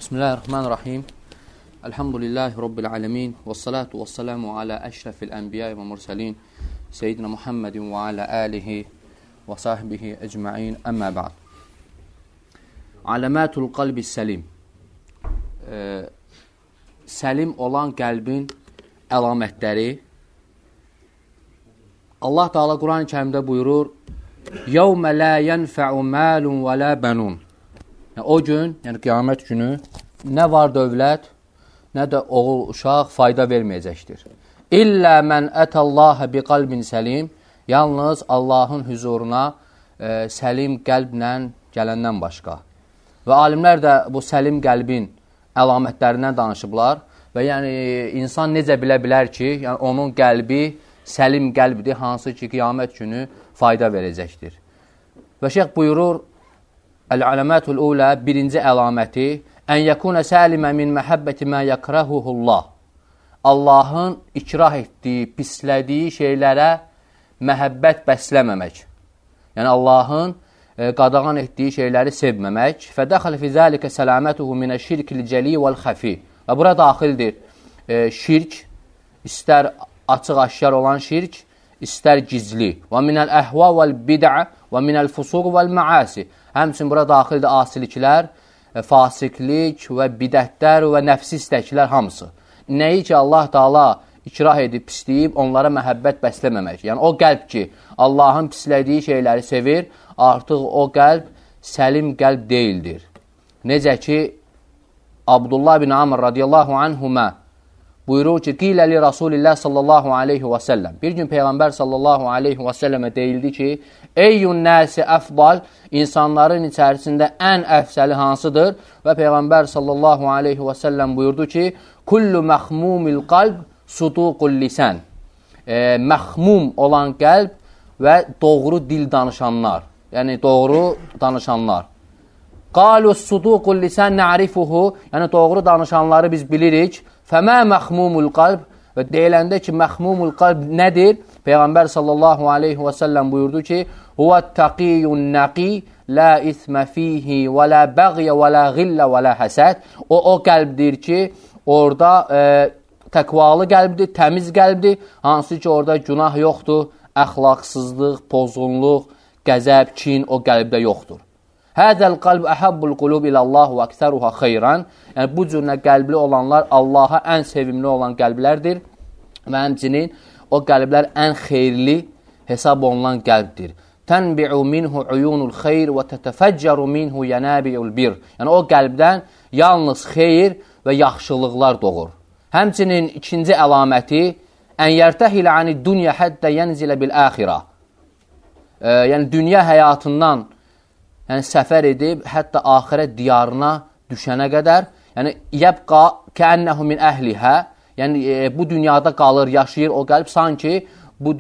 Bismillahirrahmanirrahim. Elhamdülillahi Rabbil alemin. Və salatu və salamu alə əşrəfil ənbiya və mürsəlin. Seyyidina Muhammedin və alə alihi və sahbihi əcma'in. Əmmə ba'd. Aləmətul qalbi səlim. Səlim olan qəlbin əlamətləri. Allah Teala Quran-ı Kərimdə buyurur: "Yevmə la yenfa'u malun və la banun." O gün, yəni qiyamət günü, nə var dövlət, nə də oğul, uşaq fayda verməyəcəkdir. İllə mən ətəllahə bi qalbin səlim, yalnız Allahın hüzuruna səlim qəlblə gələndən başqa. Və alimlər də bu səlim qəlbin əlamətlərindən danışıblar və yəni insan necə bilə bilər ki, yəni onun qəlbi səlim qəlbdir, hansı ki qiyamət günü fayda verəcəkdir. Və şeyx buyurur, Əl-Aləmətul Ulə birinci əlaməti ən yəkunə səlimə min məhəbbəti mə yəkrahuhullah. Allahın ikrah etdiyi, pislədiyi şeylərə məhəbbət bəsləməmək. Yəni Allahın qadağan etdiyi şeyləri sevməmək. Fədəxəl fi zəlikə səlamətuhu minə şirkil cəli vəl-xəfi. Və bura daxildir şirk, istər açıq-aşkar olan şirk, istər gizli. Və minəl əhva vəl-bid'a və minəl fusuq vəl-məasi. Həmçin bura daxildir asiliklər, fasiklik və bidətlər və nəfsi istəklər hamısı. Nəyi ki Allah Teala ikrah edib, pisləyib, onlara məhəbbət bəsləməmək. Yəni o qəlb ki Allahın pislədiyi şeyləri sevir, artıq o qəlb səlim qəlb deyildir. Necə ki Abdullah bin Amr radiyallahu anhumə buyurur ki, qiləli Rasulillah sallallahu aleyhi və səlləm. Bir gün Peyğəmbər sallallahu aleyhi və səlləmə deyildi ki, eyyun nəsi əfdal, insanların içərisində ən əfsəli hansıdır? Və Peyğəmbər sallallahu aleyhi və səlləm buyurdu ki, kullu məxmumil qalb suduqul lisən. Məxmum olan qəlb və doğru dil danışanlar. Yəni doğru danışanlar. Qalu suduqul lisən nə'rifuhu, yəni doğru danışanları biz bilirik. Fəmə məxmumul qalb, və deyiləndə ki, məxmumul qalb nədir? Peyğəmbər sallallahu aleyhi və səlləm buyurdu ki, huvət-təqiyyun nəqi, la ismə fihi, və la bəğyə, və la qillə, və la həsəd. O qəlbdir ki, orada təqvalı qəlbdir, təmiz qəlbdir, hansı ki, orada günah yoxdur, əxlaqsızlıq, pozğunluq, qəzəb, kin o qəlbdə yoxdur. Hədəl qalb əhəbbul qulub ilallah və əksəruha xeyran. Yəni, bu cürlə qəlbli olanlar Allaha ən sevimli olan qəlblərdir və həmçinin o qəlblər ən xeyirli hesab olunan qəlbdir. Tənbi'u minhu uyunul xeyr və tətəfəccəru minhu yənabi'ul bir. Yəni, o qəlbdən yalnız xeyir və yaxşılıqlar doğur. Həmçinin ikinci əlaməti ən yərtəhilə ani dünya həddə yənzilə bil əxirə. Yəni, dünya həyatından səfər edib, hətta axirət diyarına düşənə qədər, yəni, yəbqa kəənnəhu min əhlihə, yəni, bu dünyada qalır, yaşayır o qəlb, sanki bu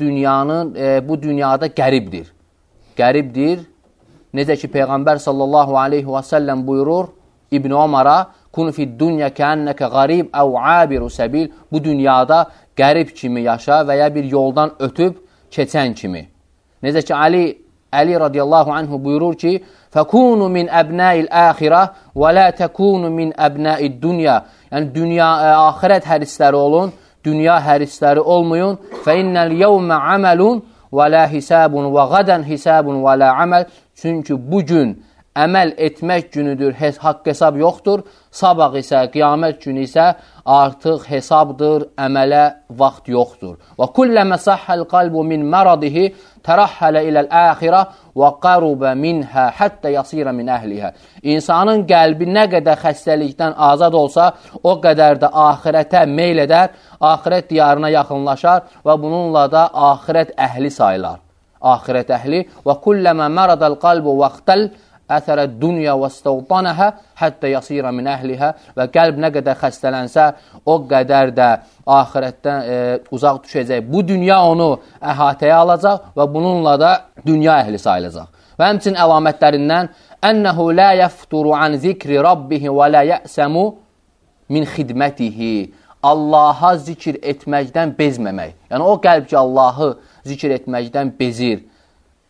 dünyada qəribdir. Qəribdir. Necə ki, Peyğəmbər sallallahu aleyhi və səlləm buyurur İbn Ömərə, kun fid dünya kəənnəkə qarib əv abiru səbil, bu dünyada qərib kimi yaşa və ya bir yoldan ötüb keçən kimi. Necə ki, Ali radiyallahu anhu buyurur ki, fəkunu min əbnəil əxirə və lə təkunu min əbnəid dünya. Yəni, axirət hərisləri olun, dünya hərisləri olmayın. Fə innəl yevmə əməlun və lə hisabun və qadən hisabun və lə əməl. Çünki bugün əməl etmək günüdür, haqq hesab yoxdur. Sabah isə, qiyamət günü isə artıq hesabdır, əmələ vaxt yoxdur. Və kulləmə səhhəl qalbu min məradihi tərəhhələ iləl-əxirə və qarubə minhə həttə yasirə min əhlihə. İnsanın qəlbi nə qədər xəstəlikdən azad olsa, o qədər də axirətə meyl edər, axirət diyarına yaxınlaşar və bununla da axirət əhli sayılar. Axirət əhli və kulləmə məradəl qalbu vaxtəl əthərə dünya və stəvtanəhə həttə yasirə min əhlihə. Və qəlb nə qədər xəstələnsə, o qədər də axirətdən uzaq düşəcək. Bu dünya onu əhatəyə alacaq və bununla da dünya əhli sayılacaq. Və həmçin əlamətlərindən ənəhu lə yəfturu an zikri rabbihi və lə yəsəmu min xidmətihi. Allaha zikr etməkdən bezməmək. Yəni, o qəlb ki, Allahı zikr etməkdən bezir,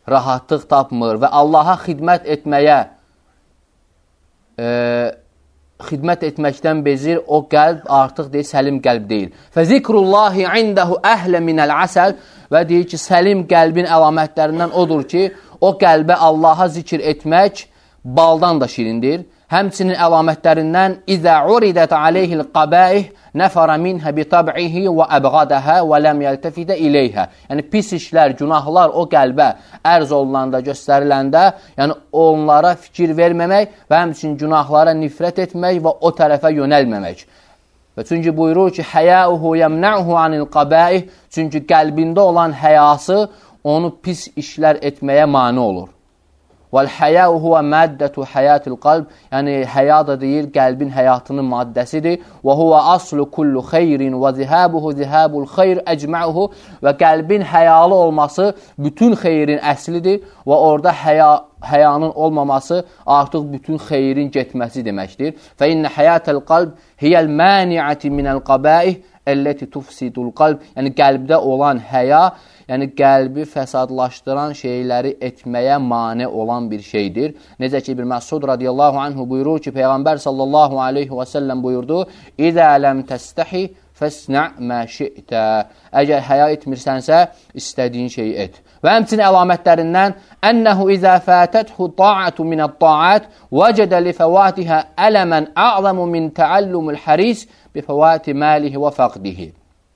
rahatlıq tapmır və Allaha xidmət etməyə xidmət etməkdən bezir, o qəlb artıq deyir, səlim qəlb deyil. Fəzikrullahi indahu əhlə minəl əsəl və deyir ki, səlim qəlbin əlamətlərindən odur ki, o qəlbə Allaha zikr etmək baldan da şirindir. Həmçinin əlamətlərindən İzə uridət aleyhil qabəih nəfərə minhə bitab'ihi və əbğadəhə və ləm yəltəfidə iləyhə. Yəni, pis işlər, günahlar o qəlbə ərz olunanda, göstəriləndə, yəni onlara fikir verməmək və həmçinin günahlara nifrət etmək və o tərəfə yönəlməmək. Və çünki buyurur ki, həyəuhu yəmnəuhu anil qabəih, çünki qəlbində olan həyası onu pis işlər etməyə mane olur. Vəl-həyəu huvə məddətu həyətil qalb, yəni həya da deyir, qəlbin həyatının maddəsidir. Və huvə aslu kullu xeyrin və zihəbuhu zihəbul xeyr əcməuhu, və qəlbin həyalı olması bütün xeyrin əslidir və orada həyanın olmaması artıq bütün xeyrin getməsi deməkdir. Fə innə həyətəl qalb hiyəl məniəti minəl qabəih əlləti tufsidul qalb, yəni qəlbdə olan həya, yəni qəlbi fəsadlaşdıran şeyləri etməyə mane olan bir şeydir. Necə ki, İbn Məsud radiyallahu anhu buyurur ki, Peyğəmbər sallallahu aleyhi və səlləm buyurdu, İzə ləm təstəhi fəsnə' mə şi'tə. Əgər həya etmirsənsə, istədiyin şeyi et. Və həmçinin əlamətlərindən ənəhu izə fətəthu ta'atu minət ta'at vəcədə li fəvatihə ələmən a'zamu min təəllumul həris bi fəvati məlihi və fəqdihi.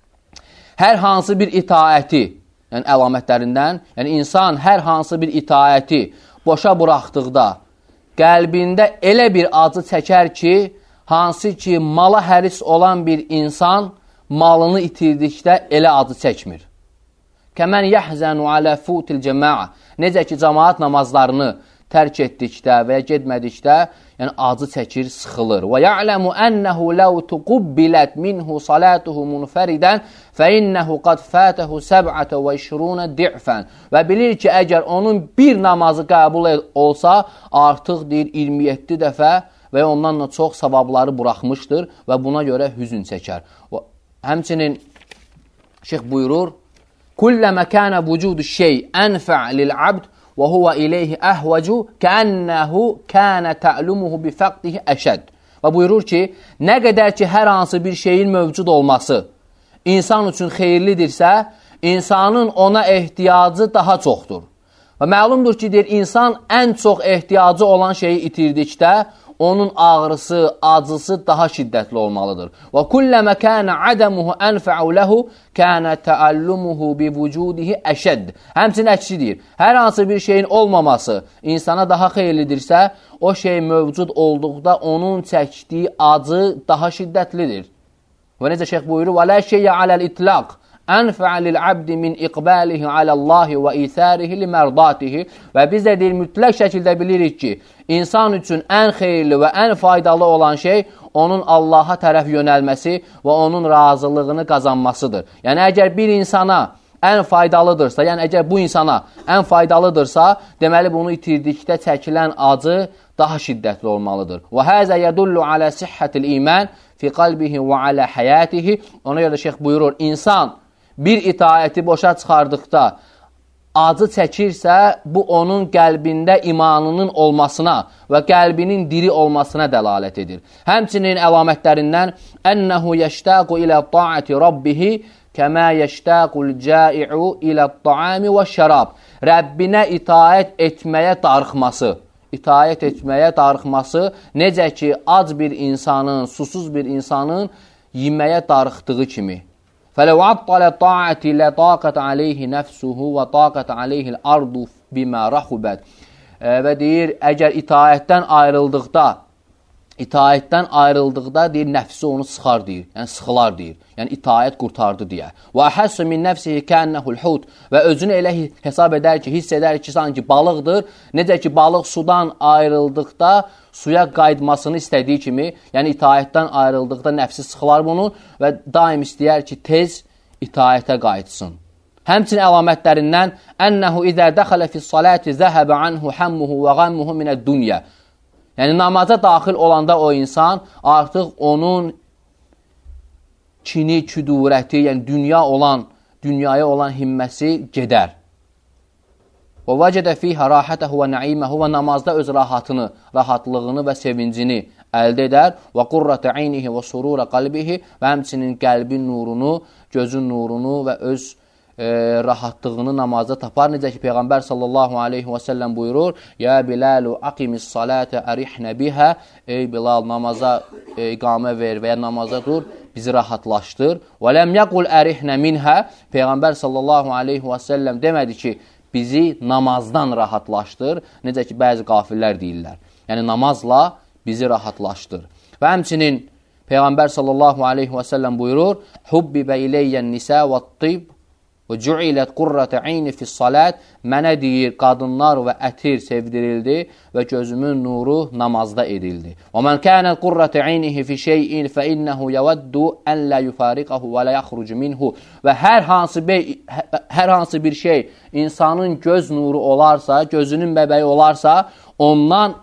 Hər hansı bir itaəti, yəni əlamətlərindən, yəni insan hər hansı bir itaəti boşa buraxdıqda qəlbində elə bir acı çəkər ki, hansı ki mala həris olan bir insan malını itirdikdə elə acı çəkmir. Kəmən yəhzənu alə futil cəmaə, necə ki cəmaat namazlarını tərk etdikdə və ya getmədikdə, yəni acı çəkir, sıxılır. Və ya'ləmu ənəhu ləv tuqubbilət minhu salatuhu munfəridən fə innəhu qad fətəhu səb'ətə və işrunə di'fən. Və bilir ki, əgər onun bir namazı qəbul olsa, artıq deyir 27 dəfə və ondan da çox savabları buraxmışdır və buna görə hüzün çəkər. Həmçinin şeyx buyurur, Kulləmə kənə vücudu şey ənfə' lil-abd və huvə iləyhi əhvəcu kənnəhu kənə tə'lumuhu bifəqdihi əşəd. Və buyurur ki, nə qədər ki, hər hansı bir şeyin mövcud olması insan üçün xeyirlidirsə, insanın ona ehtiyacı daha çoxdur. Və məlumdur ki, deyir, insan ən çox ehtiyacı olan şeyi itirdikdə, onun ağrısı, acısı daha şiddətli olmalıdır. Və kulləmə kənə ədəmuhu ənfə'u ləhu kənə təəllumuhu bi vücudihi əşədd. Həmçinin əksi deyir, hər hansı bir şeyin olmaması insana daha xeyirlidirsə, o şey mövcud olduqda onun çəkdiyi acı daha şiddətlidir. Və necə şeyx buyurur, və lə şeyyə aləl itlaq ənfə'ə lil-abdi min iqbəlihi aləllahi və isərihi li mərdatihi. Və biz də deyil, mütləq şəkildə bilirik ki, insan üçün ən xeyirli və ən faydalı olan şey onun Allaha tərəf yönəlməsi və onun razılığını qazanmasıdır. Yəni, əgər bir insana ən faydalıdırsa, yəni əgər bu insana ən faydalıdırsa, deməli bunu itirdikdə çəkilən acı daha şiddətli olmalıdır. Və həzə yədullu alə sihhətil iman fi qalbihi və alə həyatihi. Ona görə şeyx buyurur, insan bir itaəti boşa çıxardıqda acı çəkirsə, bu onun qəlbində imanının olmasına və qəlbinin diri olmasına dəlalət edir. Həmçinin əlamətlərindən ənəhu yəştəqu ilə ta'ati rabbihi kəmə yəştəqul cəi'u ilə ta'ami və şərab. Rəbbinə itaət etməyə darıxması. İtaət etməyə darıxması necə ki, ac bir insanın, susuz bir insanın yeməyə darıxdığı kimi. فَلَوْ عَطَّلَ طَاعَةِ لَطَاقَتْ عَلَيْهِ نَفْسُهُ وَطَاقَتْ عَلَيْهِ الْأَرْضُ بِمَا رَحُبَتْ. Və deyir, əgər itaətdən ayrıldıqda deyir, nəfsi onu sıxar deyir, yəni sıxılar deyir, yəni itaət qurtardı deyə. Və əhəssü min nəfsihi kənnəhul hud, və özünü elə hesab edər ki, hiss edər ki, sanki balıqdır, necə ki, balıq sudan ayrıldıqda suya qayıtmasını istədiyi kimi, yəni itaətdən ayrıldıqda nəfsi sıxılar bunu və daim istəyər ki, tez itaətə qayıtsın. Həmçinin əlamətlərindən ənəhu izə dəxələ fis-saləti zəhəbə anhu həmmuhu və qəmmuhu minəd-dünya. Yəni, namaza daxil olanda o insan artıq onun kini, küdurəti, yəni dünyaya olan himməsi gedər. وَوَجَدَ فِيهَا رَاحَتَهُ وَنَعِيمَهُ və namazda öz rahatlığını və sevincini əldə edər. Və qurrata aynihi və surura qalbihi və həmçinin qəlbin nurunu, gözün nurunu və öz rahatlığını namazda tapar. Necə ki, Peyğəmbər sallallahu aleyhi və səlləm buyurur, Ya Bilalu aqimis salətə ərihnə bihə, ey Bilal, namaza iqamə ver və ya namaza dur, bizi rahatlaşdır. Və ləm yəqul ərihnə minhə, Peyğəmbər sallallahu aleyhi və səlləm demədi ki, bizi namazdan rahatlaşdır. Necə ki, bəzi qafirlər deyirlər. Yəni, namazla bizi rahatlaşdır. Və həmçinin Peyğəmbər sallallahu aleyhi və səlləm buyurur, Hubbibə iləyyən nisə və tib və cüilət qurrətə ayni fissalət, mənə deyir, qadınlar və ətir sevdirildi və gözümün nuru namazda edildi. Və mən kənət qurrətə aynihi fi şeyin fə innəhu yəvəddu ən lə yufariqəhu və lə yaxrucu minhu. Və hər hansı bir şey insanın göz nuru olarsa, gözünün bəbəyi olarsa, ondan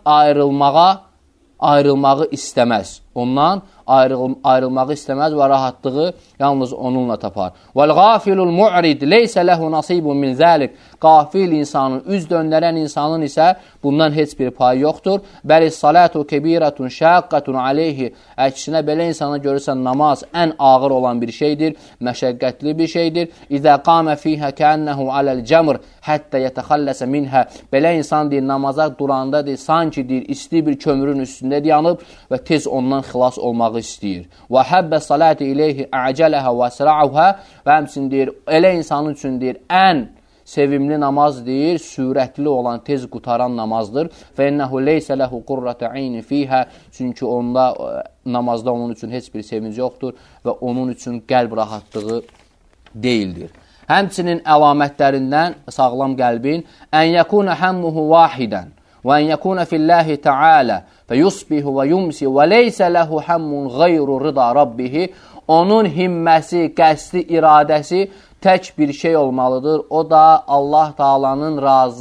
ayrılmağı istəməz. Ondan ayrılmağı istəməz və rahatlığı yalnız onunla tapar. Vəl-qafilul mu'rid leysə ləhu nasibun min zəlik. Qafil insanın, üz döndərən insanın isə bundan heç bir payı yoxdur. Bəli salatu kebirətun şəqqətun aleyhi. Əksinə belə insana görürsən namaz ən ağır olan bir şeydir, məşəqqətli bir şeydir. İzə qamə fihə kənnəhu aləl cəmr həttə yətəxəlləsə minhə. Belə insan deyir, namaza duranda deyir, sanki deyir, isti bir kömürün üstündə yanıb və tez ondan xilas olmağı istəyir. Və həbbə salati ileyhi əcələhə və sıra'uhə və həmçin deyir, elə insanın üçün deyir, ən sevimli namaz deyir, sürətli olan, tez qutaran namazdır. Və innəhu leysə ləhu qurrətə ayni fihə, çünki onda namazda onun üçün heç bir sevinci yoxdur və onun üçün qəlb rahatlığı deyildir. Həmçinin əlamətlərindən sağlam qəlbin ən yəkuna həmmuhu vahidən və ən yəkuna filləhi təalə fəyusbihu və yumsi və leysə ləhu həmmun qeyru rıda rabbihi. Onun himməsi, qəsdi, iradəsi tək bir şey olmalıdır. O da Allah Taala'nın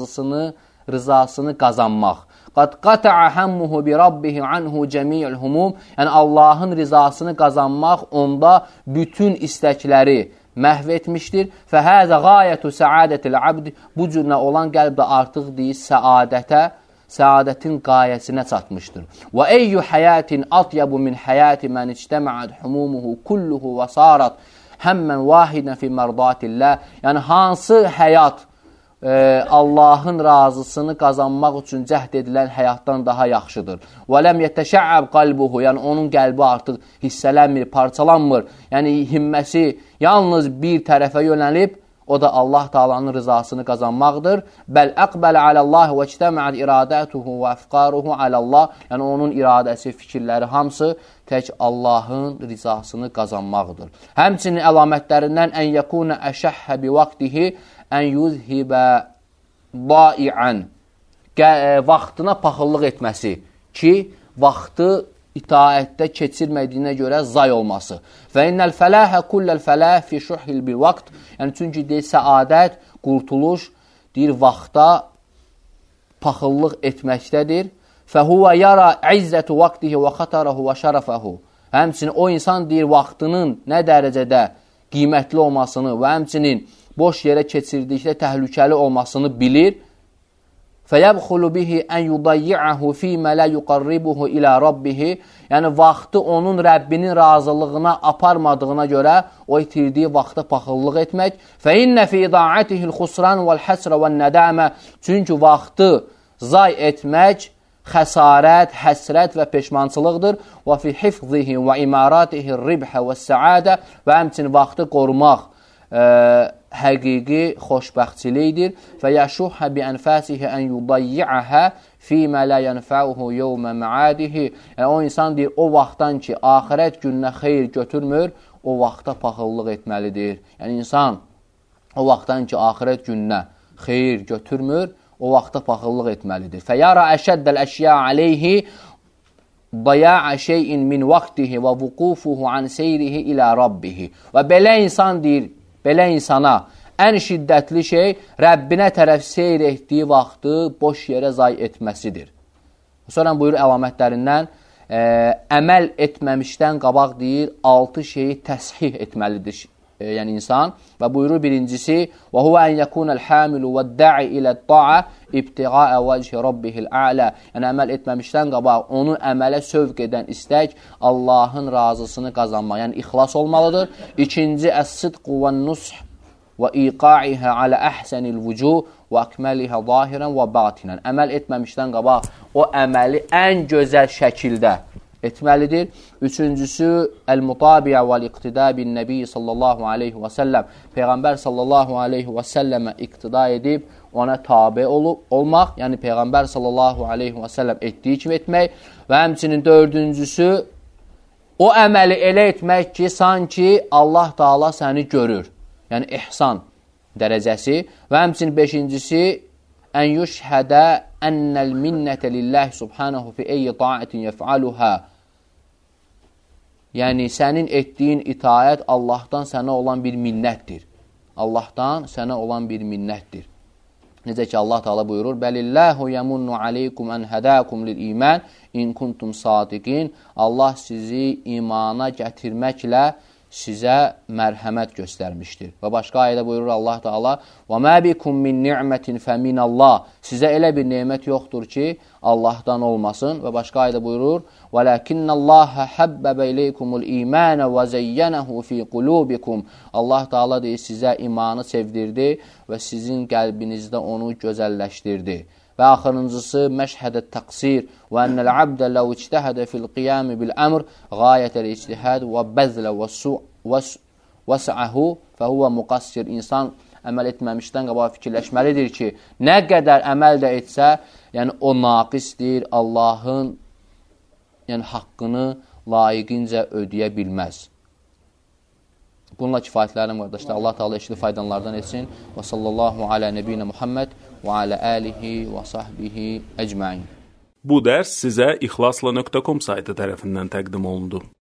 rızasını qazanmaq. Qad qata'a həmmuhu bi rabbihi anhu cəmi'ül humum. Yəni Allahın rızasını qazanmaq onda bütün istəkləri məhv etmişdir. Fəhəzə qayətu səadətil abd. Bu cürlə olan qəlbdə artıq deyir səadətin qayəsinə çatmışdır. Və eyyü həyətin atyabu min həyəti mən ictəməət humumuhu kulluhu və sarat həmmən vahidən fi mərdatillah. Yəni, hansı həyat Allahın razısını qazanmaq üçün cəhd edilən həyatdan daha yaxşıdır. Və ləm yətəşəəb qalbuhu, yəni onun qəlbi artıq hissələnmir, parçalanmır. Yəni, himməsi yalnız bir tərəfə yönəlib, o da Allah Taala'nın rızasını qazanmaqdır. Bəl əqbələ aləllahi və ictəməət iradətuhu və əfqaruhu aləllah. Yəni, onun iradəsi, fikirləri hamısı tək Allahın rızasını qazanmaqdır. Həmçinin əlamətlərindən ən yəkunə əşəhhə bi vaxtihi ən yuzhibə daiən. Vaxtına paxıllıq etməsi ki, vaxtı itaətdə keçirmədiyinə görə zay olması. Və innəl fələhə kulləl fələh fi şuhil bil vaxt. Yəni, çünki deyir, səadət, qurtuluş, deyir, vaxta paxıllıq etməkdədir. Fəhuvə yara izzətu vaxtihi və xatarahu və şərəfəhu. Həmçinin o insan deyir, vaxtının nə dərəcədə qiymətli olmasını və həmçinin boş yerə keçirdikdə təhlükəli olmasını bilir. فَيَبْخُلُ بِهِ أَنْ يُضَيِّعَهُ فِي مَا لَا يُقَرِّبُهُ إِلَى رَبِّهِ. Yəni, vaxtı onun Rəbbinin razılığına aparmadığına görə o itirdiyi vaxta paxıllıq etmək. فَإِنَّ فِي ضَاعَتِهِ الْخُسْرَانُ وَالْحَسْرَ وَالنَّدَامَ. Çünki vaxtı zay etmək xəsarət, həsrət və peşmançılıqdır. وَفِي حِفْظِهِ وَإِمَارَاتِهِ الرِّبْحَ وَالسَّعَادَ. Və həmçinin vaxtı qorumaq həqiqi xoşbəxtçilikdir. Və yəşuhə bi ənfəsihə ən yudayyi'əhə fīmə lə yənfəuhu yevmə məadihi. Yəni, o insan deyir, o vaxtdan ki, axirət gününə xeyr götürmür, o vaxta paxıllıq etməlidir. Yəni, insan o vaxtdan ki, axirət gününə xeyr götürmür, o vaxta paxıllıq etməlidir. Fəyara əşəddəl əşya aleyhi daya'a şeyin min vaxtihi və vuqufuhu an seyrihi ilə rabbihi. Və belə insan deyir, belə insana ən şiddətli şey Rəbbinə tərəf seyr etdiyi vaxtı boş yerə zay etməsidir. Sonra buyur əlamətlərindən əməl etməmişdən qabaq deyir 6 şeyi təshih etməlidir yəni insan. Və buyurur birincisi və huvə ən yəkunəl hamilu və da'i ilə da'a ibtiğa'a vəchi rabbihil a'la. Yəni əməl etməmişdən qabaq onu əmələ sövq edən istək Allahın razısını qazanmaq. Yəni ixlas olmalıdır. İkinci əs-sidqu vən-nush və iqa'ihə alə əhsənil vucuh və akməlihə zahirən və batinən. Əməl etməmişdən qabaq o əməli ən gözəl şəkildə etməlidir. Üçüncüsü, əl-mutabiyə vəl-iqtida bin-nəbi sallallahu aleyhi və səlləm. Peyğəmbər sallallahu aleyhi və səlləmə iqtida edib, ona tabi olmaq, yəni Peyğəmbər sallallahu aleyhi və səlləm etdiyi kimi etmək. Və həmçinin dördüncüsü, o əməli elə etmək ki, sanki Allah Taala səni görür. Yəni ihsan dərəcəsi. Və həmçinin beşincisi, ən yüşhədə ennəl minnətə lillahi subhanahu fi eyyi ta'atin yef'aluha. Yəni, sənin etdiyin itaət Allahdan sənə olan bir minnətdir. Allahdan sənə olan bir minnətdir. Necə ki, Allah Teala buyurur, Bəlilləhu yəmunnu aleykum ən hədəkum lil iman in kuntum sadiqin. Allah sizi imana gətirməklə sizə mərhəmət göstərmişdir. Və başqa ayədə buyurur Allah Teala, və mə bikum min ni'mətin fəminəllah. Sizə elə bir nemət yoxdur ki, Allahdan olmasın. Və başqa ayədə buyurur, və ləkinnəlləhə həbbəbə ileykumul imanə və zeyyənəhu fi qulubikum. Allah Teala deyir, sizə imanı sevdirdi və sizin qəlbinizdə onu gözəlləşdirdi. Və axırıncısı, məşhədə təqsir və ennəl abdə ləv ictəhədə fil qiyami bil əmr qayətəl ictihəd və bəzlə və sə'əhu fəhuvə müqassir. İnsan əməl etməmişdən qabaq fikirləşməlidir ki, nə qədər əməl də etsə, yəni o naqisdir, Allahın haqqını layiqincə ödəyə bilməz. Bununla kifayətlərim qardaşlar. Allah Teala eşli faydalardan etsin. Və sallallahu alə nəbiyyə Muhammed və alə əlihi və sahbihi əcməin. Bu dərs sizə ixlasla.com saytı tərəfindən təqdim olundu.